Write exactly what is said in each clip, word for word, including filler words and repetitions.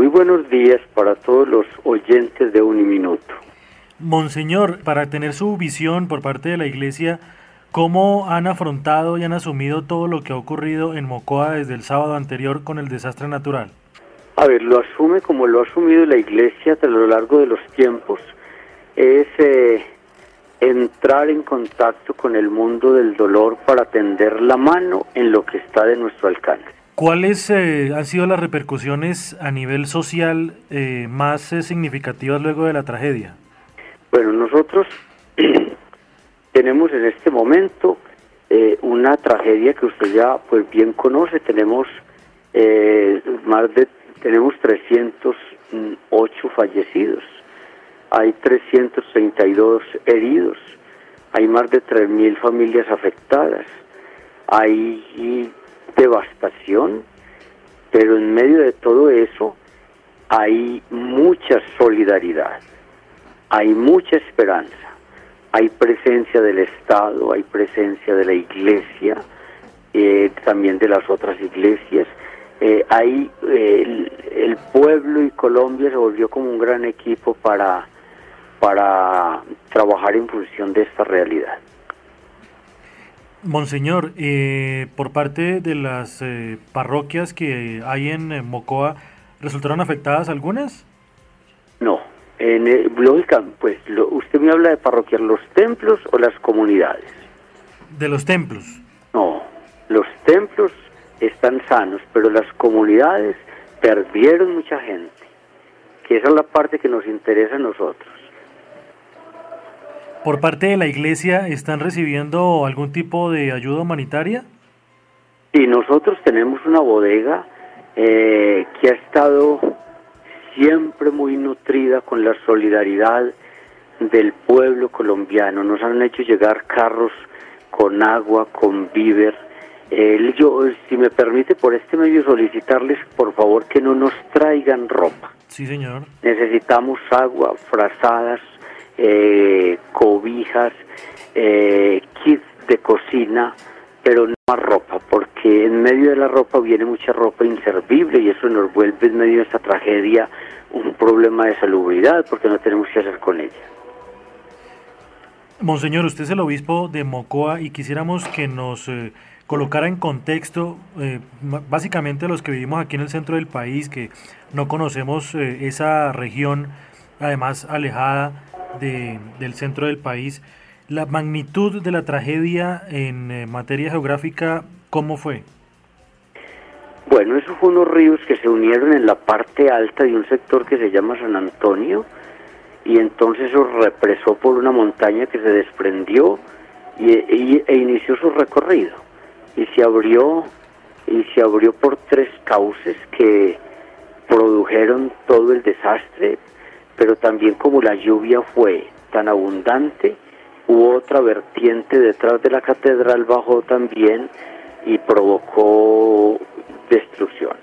muy buenos días para todos los oyentes de Uniminuto. Monseñor, para tener su visión por parte de la Iglesia, ¿cómo han afrontado y han asumido todo lo que ha ocurrido en Mocoa desde el sábado anterior con el desastre natural? A ver, lo asume como lo ha asumido la Iglesia a lo largo de los tiempos, es eh, entrar en contacto con el mundo del dolor para tender la mano en lo que está de nuestro alcance. ¿Cuáles eh, han sido las repercusiones a nivel social eh, más eh, significativas luego de la tragedia? Bueno, nosotros tenemos en este momento eh, una tragedia que usted ya pues bien conoce. Tenemos eh, más de tenemos trescientos ocho fallecidos, hay trescientos treinta y dos heridos, hay más de tres mil familias afectadas, hay devastación, pero en medio de todo eso hay mucha solidaridad. Hay mucha esperanza, hay presencia del Estado, hay presencia de la Iglesia, eh, también de las otras iglesias. Eh, hay eh, el, el pueblo y Colombia se volvió como un gran equipo para, para trabajar en función de esta realidad. Monseñor, eh, por parte de las eh, parroquias que hay en eh, Mocoa, ¿resultaron afectadas algunas? No. En, eh, lógica, pues lo, usted me habla de parroquias, ¿los templos o las comunidades? De los templos. No, los templos están sanos, pero las comunidades perdieron mucha gente, que esa es la parte que nos interesa a nosotros. ¿Por parte de la Iglesia están recibiendo algún tipo de ayuda humanitaria? Sí, nosotros tenemos una bodega eh, que ha estado siempre muy nutrida con la solidaridad del pueblo colombiano. Nos han hecho llegar carros con agua, con víver. Eh, yo, si me permite, por este medio solicitarles, por favor, que no nos traigan ropa. Sí, señor. Necesitamos agua, frazadas, eh, cobijas, eh, kits de cocina, pero no más ropa, porque en medio de la ropa viene mucha ropa inservible y eso nos vuelve en medio de esta tragedia un problema de salubridad, porque no tenemos qué hacer con ella. Monseñor, usted es el obispo de Mocoa y quisiéramos que nos eh, colocara en contexto, eh, básicamente los que vivimos aquí en el centro del país, que no conocemos eh, esa región, además alejada de, del centro del país, la magnitud de la tragedia en eh, materia geográfica, ¿cómo fue? Bueno, esos fueron unos ríos que se unieron en la parte alta de un sector que se llama San Antonio, y entonces eso represó por una montaña que se desprendió y, y, e inició su recorrido, y se abrió, y se abrió por tres cauces que produjeron todo el desastre, pero también como la lluvia fue tan abundante, hubo otra vertiente detrás de la catedral, bajó también y provocó destrucción.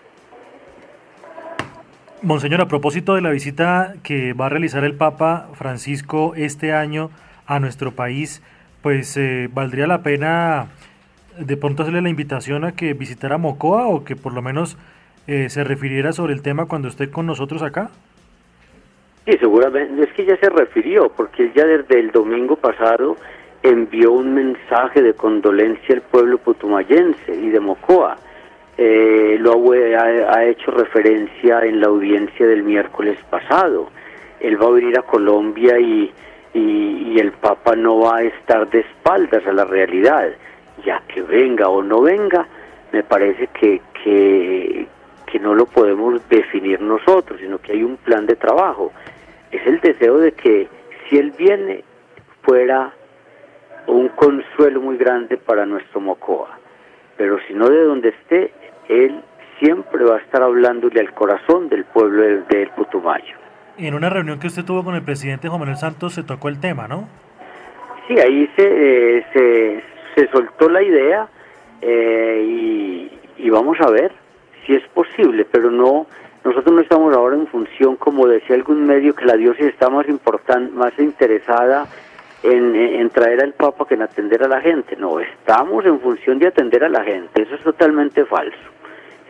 Monseñor, a propósito de la visita que va a realizar el Papa Francisco este año a nuestro país, pues eh, valdría la pena de pronto hacerle la invitación a que visitara Mocoa o que por lo menos eh, se refiriera sobre el tema cuando esté con nosotros acá. Sí, seguramente, es que ya se refirió, porque él ya desde el domingo pasado envió un mensaje de condolencia al pueblo putumayense y de Mocoa. Eh, lo ha, ha hecho referencia en la audiencia del miércoles pasado. Él va a venir a Colombia y, y, y el Papa no va a estar de espaldas a la realidad. Ya que venga o no venga, me parece que, que, que no lo podemos definir nosotros, sino que hay un plan de trabajo. Es el deseo de que si él viene fuera un consuelo muy grande para nuestro Mocoa, pero si no, de donde esté, él siempre va a estar hablándole al corazón del pueblo del, del Putumayo. En una reunión que usted tuvo con el presidente Juan Manuel Santos se tocó el tema, ¿no? Sí, ahí se, eh, se, se soltó la idea eh, y, y vamos a ver si es posible, pero no, nosotros no estamos ahora en función, como decía algún medio, que la diócesis está más importante, más interesada en, en traer al Papa que en atender a la gente. No, estamos en función de atender a la gente, eso es totalmente falso.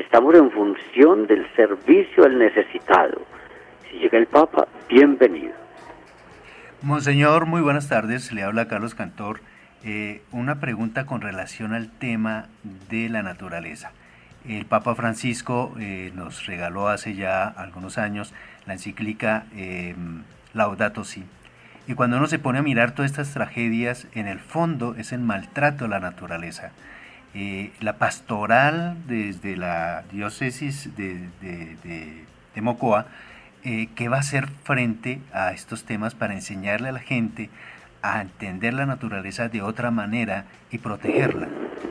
Estamos en función del servicio al necesitado. Si llega el Papa, bienvenido. Monseñor, muy buenas tardes, le habla Carlos Cantor. Eh, una pregunta con relación al tema de la naturaleza. El Papa Francisco eh, nos regaló hace ya algunos años la encíclica eh, Laudato Si. Y cuando uno se pone a mirar todas estas tragedias, en el fondo es el maltrato a la naturaleza. Eh, la pastoral desde la diócesis de, de, de, de Mocoa, eh, ¿qué va a hacer frente a estos temas para enseñarle a la gente a entender la naturaleza de otra manera y protegerla?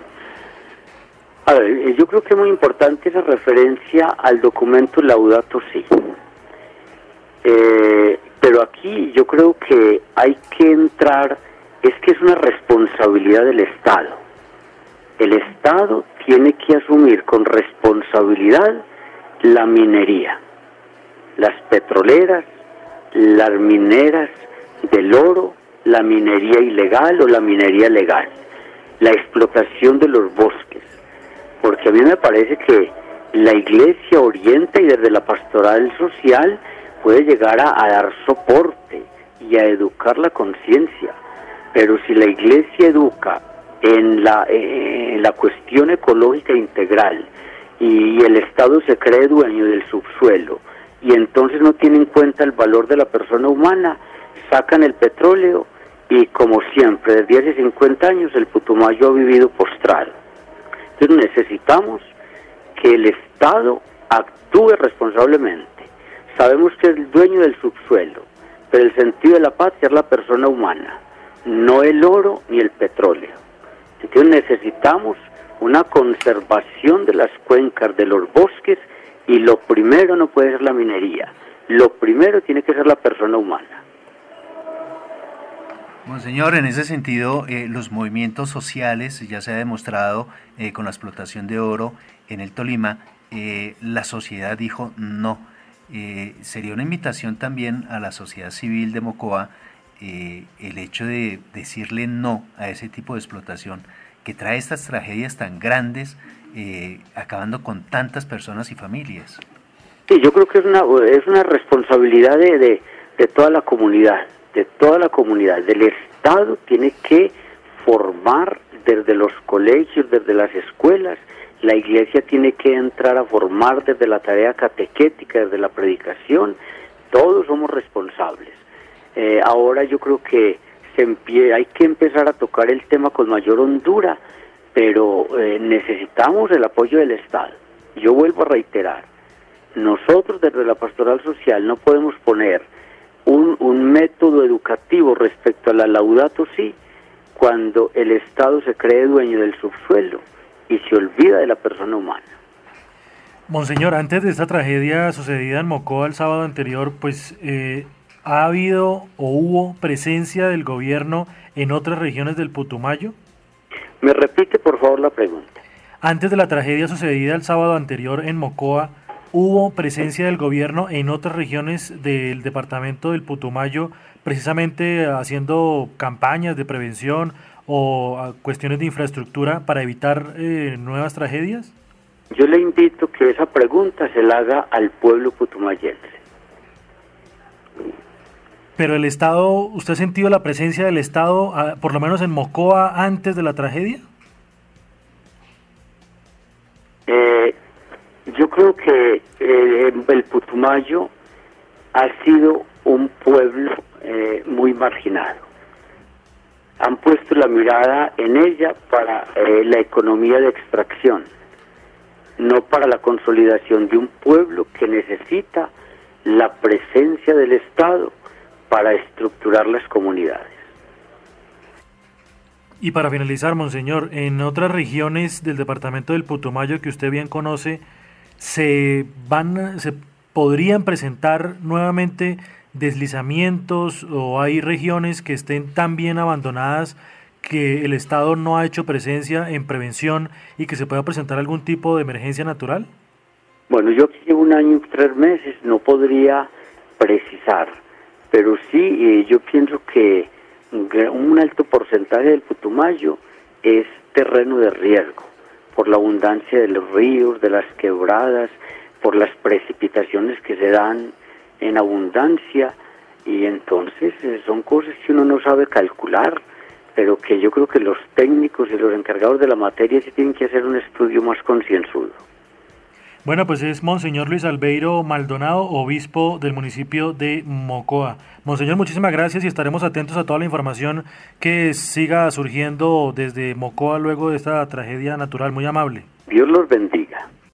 A ver, yo creo que es muy importante esa referencia al documento Laudato Si. Eh, pero aquí yo creo que hay que entrar, es que es una responsabilidad del Estado. El Estado tiene que asumir con responsabilidad la minería, las petroleras, las mineras del oro, la minería ilegal o la minería legal, la explotación de los bosques. Porque a mí me parece que la Iglesia orienta y desde la pastoral social puede llegar a, a dar soporte y a educar la conciencia. Pero si la Iglesia educa en la, eh, en la cuestión ecológica integral y el Estado se cree dueño del subsuelo y entonces no tiene en cuenta el valor de la persona humana, sacan el petróleo y como siempre, desde hace cincuenta años el Putumayo ha vivido postrado. Entonces necesitamos que el Estado actúe responsablemente. Sabemos que es el dueño del subsuelo, pero el sentido de la patria es la persona humana, no el oro ni el petróleo. Entonces necesitamos una conservación de las cuencas, de los bosques, y lo primero no puede ser la minería, lo primero tiene que ser la persona humana. Monseñor, en ese sentido, eh, los movimientos sociales, ya se ha demostrado eh, con la explotación de oro en el Tolima, eh, la sociedad dijo no. Eh, sería una invitación también a la sociedad civil de Mocoa eh, el hecho de decirle no a ese tipo de explotación que trae estas tragedias tan grandes, eh, acabando con tantas personas y familias. Sí, yo creo que es una, es una responsabilidad de, de, de toda la comunidad. de toda la comunidad, del Estado tiene que formar desde los colegios, desde las escuelas, la Iglesia tiene que entrar a formar desde la tarea catequética, desde la predicación, todos somos responsables. Eh, ahora yo creo que se empie- hay que empezar a tocar el tema con mayor hondura, pero eh, necesitamos el apoyo del Estado. Yo vuelvo a reiterar, nosotros desde la pastoral social no podemos poner Un, un método educativo respecto a la Laudato Si cuando el Estado se cree dueño del subsuelo y se olvida de la persona humana. Monseñor, antes de esta tragedia sucedida en Mocoa el sábado anterior, pues eh, ¿ha habido o hubo presencia del gobierno en otras regiones del Putumayo? ¿Me repite por favor la pregunta? Antes de la tragedia sucedida el sábado anterior en Mocoa, ¿hubo presencia del gobierno en otras regiones del departamento del Putumayo, precisamente haciendo campañas de prevención o a, cuestiones de infraestructura para evitar eh, nuevas tragedias? Yo le invito que esa pregunta se la haga al pueblo putumayense. Pero el Estado, ¿usted ha sentido la presencia del Estado, a, por lo menos en Mocoa, antes de la tragedia? Eh... Yo creo que eh, el Putumayo ha sido un pueblo eh, muy marginado. Han puesto la mirada en ella para eh, la economía de extracción, no para la consolidación de un pueblo que necesita la presencia del Estado para estructurar las comunidades. Y para finalizar, Monseñor, en otras regiones del departamento del Putumayo que usted bien conoce, se van, se podrían presentar nuevamente deslizamientos o hay regiones que estén tan bien abandonadas que el Estado no ha hecho presencia en prevención y que se pueda presentar algún tipo de emergencia natural? Bueno, yo que llevo un año y tres meses no podría precisar, pero sí eh, yo pienso que un alto porcentaje del Putumayo es terreno de riesgo, por la abundancia de los ríos, de las quebradas, por las precipitaciones que se dan en abundancia, y entonces eh, son cosas que uno no sabe calcular, pero que yo creo que los técnicos y los encargados de la materia sí tienen que hacer un estudio más concienzudo. Bueno, pues es Monseñor Luis Albeiro Maldonado, obispo del municipio de Mocoa. Monseñor, muchísimas gracias y estaremos atentos a toda la información que siga surgiendo desde Mocoa luego de esta tragedia natural. Muy amable. Dios los bendiga.